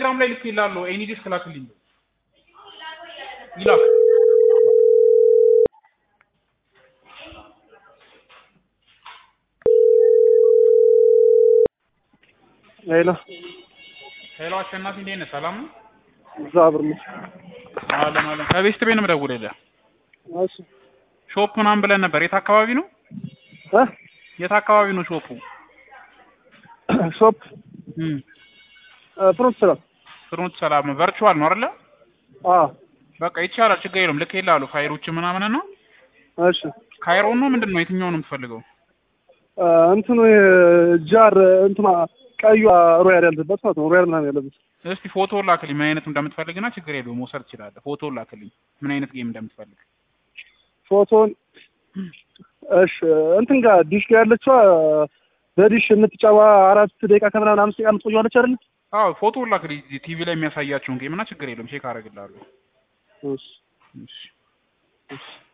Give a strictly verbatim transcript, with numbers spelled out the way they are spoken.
ቴሌግራም ላይ ልክ ይላል ኤኒ ዲስክ ላክልኝ ይላክ ሄሎ ሄሎ አሸናፊ እንዴት ነህ ሰላም ነው ዛብር ነው አለም አለም ከቤስት ቤት ነው የምደውልልህ እሺ ሾፕ ምናምን ብለን ነበር የት አካባቢ ነው እ የት አካባቢ ነው ሾፑ ሾፕ እም ፍሩት ሰላም ፍሩት ሰላም ቨርቹዋል ነው አይደል አዎ በቃ ይቻላል ችግር የለውም ልክ ይላሉ ፋይሎች ምናምን ነው እሺ ካይሮ ነው ምንድነው የትኛው ነው የምትፈልገው እንትኑ ጃር እንትማ ቀዩ ሮያል ያለበት ማለት ነው ሮያል ምናምን ያለበት እስቲ ፎቶ ላክልኝ ምን አይነት እንደምትፈልግና ችግር የለውም መውሰድ ትችላለህ ፎቶ ላክልኝ ምን አይነት ጌም እንደምትፈልግ ፎቶን እሺ እንትን ጋር ዲሽ ጋር ያለችው በዲሽ የምትጫዋ አራት ደቂቃ ከምናምን አምስት ደቂቃ የምትቆየዋለች አይደል አዎ ፎቶ ላክልኝ ቲቪ ላይ የሚያሳያቸውን ጌም እና ችግር የለውም ቼክ አደርግልሃለሁ እሺ እሺ እሺ